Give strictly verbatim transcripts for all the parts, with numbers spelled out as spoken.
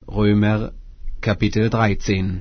Römer Kapitel dreizehn.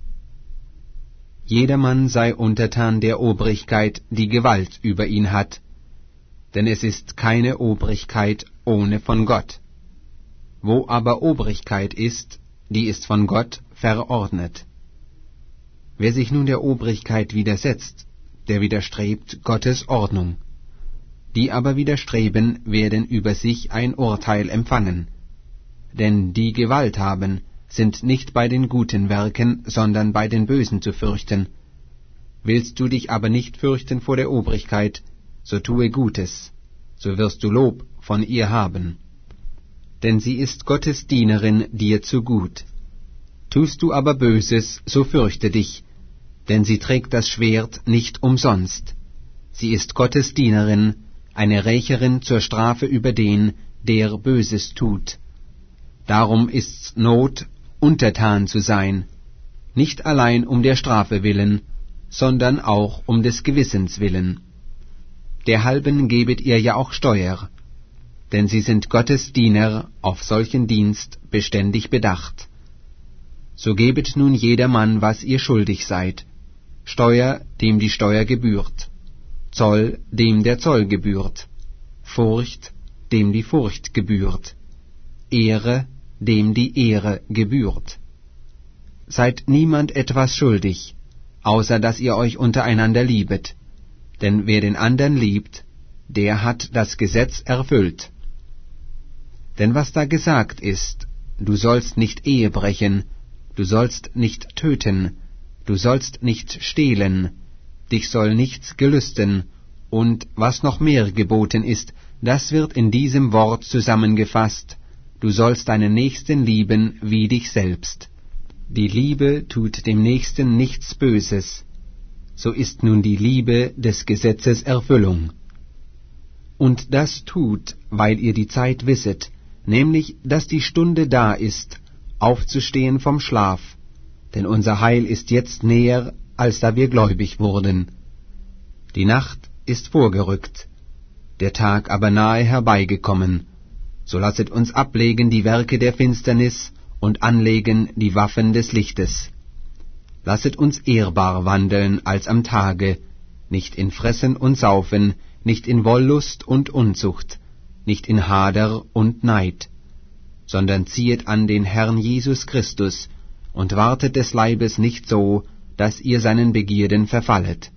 Jedermann sei untertan der Obrigkeit, die Gewalt über ihn hat, denn es ist keine Obrigkeit ohne von Gott. Wo aber Obrigkeit ist, die ist von Gott verordnet. Wer sich nun der Obrigkeit widersetzt, der widerstrebt Gottes Ordnung. Die aber widerstreben, werden über sich ein Urteil empfangen. Denn die Gewalt haben, sind nicht bei den guten Werken, sondern bei den Bösen zu fürchten. Willst du dich aber nicht fürchten vor der Obrigkeit, so tue Gutes, so wirst du Lob von ihr haben. Denn sie ist Gottes Dienerin dir zu gut. Tust du aber Böses, so fürchte dich, denn sie trägt das Schwert nicht umsonst. Sie ist Gottes Dienerin, eine Rächerin zur Strafe über den, der Böses tut. Darum ist's Not, untertan zu sein, nicht allein um der Strafe willen, sondern auch um des Gewissens willen. Derhalben gebet ihr ja auch Steuer, denn sie sind Gottes Diener, auf solchen Dienst beständig bedacht. So gebet nun jedermann, was ihr schuldig seid, Steuer, dem die Steuer gebührt, Zoll, dem der Zoll gebührt, Furcht, dem die Furcht gebührt, Ehre, dem die Ehre gebührt. Seid niemand etwas schuldig, außer dass ihr euch untereinander liebet, denn wer den andern liebt, der hat das Gesetz erfüllt. Denn was da gesagt ist, du sollst nicht Ehe brechen, du sollst nicht töten, du sollst nicht stehlen, dich soll nichts gelüsten, und was noch mehr geboten ist, das wird in diesem Wort zusammengefasst: Du sollst deinen Nächsten lieben wie dich selbst. Die Liebe tut dem Nächsten nichts Böses. So ist nun die Liebe des Gesetzes Erfüllung. Und das tut, weil ihr die Zeit wisset, nämlich, dass die Stunde da ist, aufzustehen vom Schlaf, denn unser Heil ist jetzt näher, als da wir gläubig wurden. Die Nacht ist vorgerückt, der Tag aber nahe herbeigekommen. So lasset uns ablegen die Werke der Finsternis und anlegen die Waffen des Lichtes. Lasset uns ehrbar wandeln als am Tage, nicht in Fressen und Saufen, nicht in Wollust und Unzucht, nicht in Hader und Neid, sondern ziehet an den Herrn Jesus Christus und wartet des Leibes nicht so, dass ihr seinen Begierden verfallet.